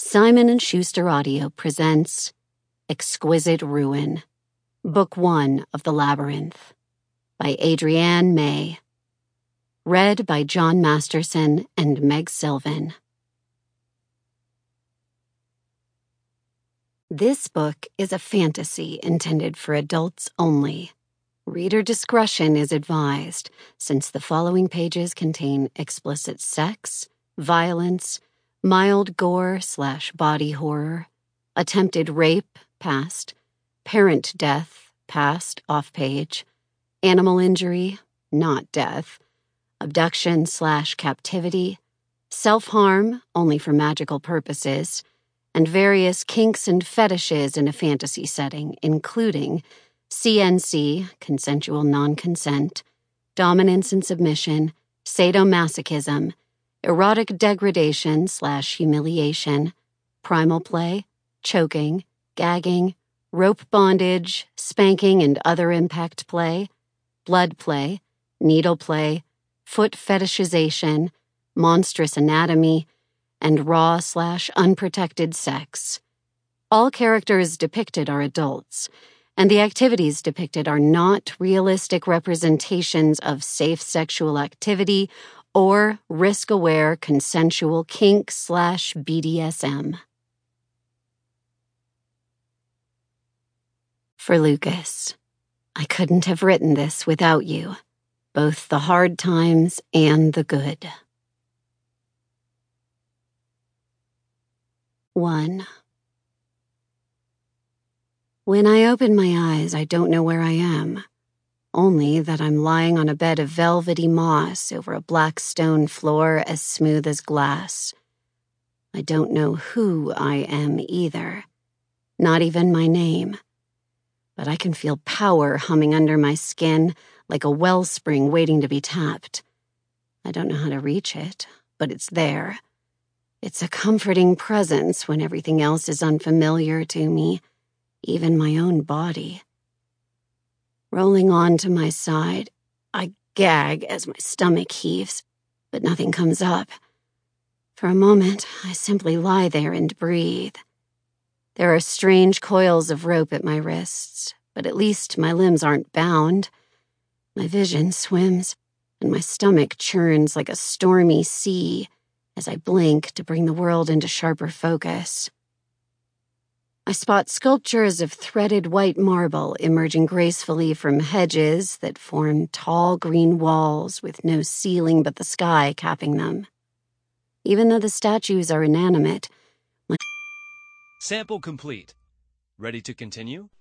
Simon & Schuster Audio presents Exquisite Ruin, Book 1 of The Labyrinth, by Adrienne May. Read by John Masterson and Meg Sylvan. This book is a fantasy intended for adults only. Reader discretion is advised, since the following pages contain explicit sex, violence, mild gore/body horror, attempted rape, past, parent death, past, off-page, animal injury, not death, abduction/captivity, self-harm, only for magical purposes, and various kinks and fetishes in a fantasy setting, including CNC, consensual non-consent, dominance and submission, sadomasochism, erotic degradation/humiliation, primal play, choking, gagging, rope bondage, spanking and other impact play, blood play, needle play, foot fetishization, monstrous anatomy, and raw/unprotected sex. All characters depicted are adults, and the activities depicted are not realistic representations of safe sexual activity or risk-aware consensual kink/BDSM. For Lucas, I couldn't have written this without you, both the hard times and the good. 1. When I open my eyes, I don't know where I am. Only that I'm lying on a bed of velvety moss over a black stone floor as smooth as glass. I don't know who I am either, not even my name. But I can feel power humming under my skin like a wellspring waiting to be tapped. I don't know how to reach it, but it's there. It's a comforting presence when everything else is unfamiliar to me, even my own body. Rolling onto my side, I gag as my stomach heaves, but nothing comes up. For a moment, I simply lie there and breathe. There are strange coils of rope at my wrists, but at least my limbs aren't bound. My vision swims, and my stomach churns like a stormy sea as I blink to bring the world into sharper focus. I spot sculptures of threaded white marble emerging gracefully from hedges that form tall green walls with no ceiling but the sky capping them. Even though the statues are inanimate, Sample complete. Ready to continue?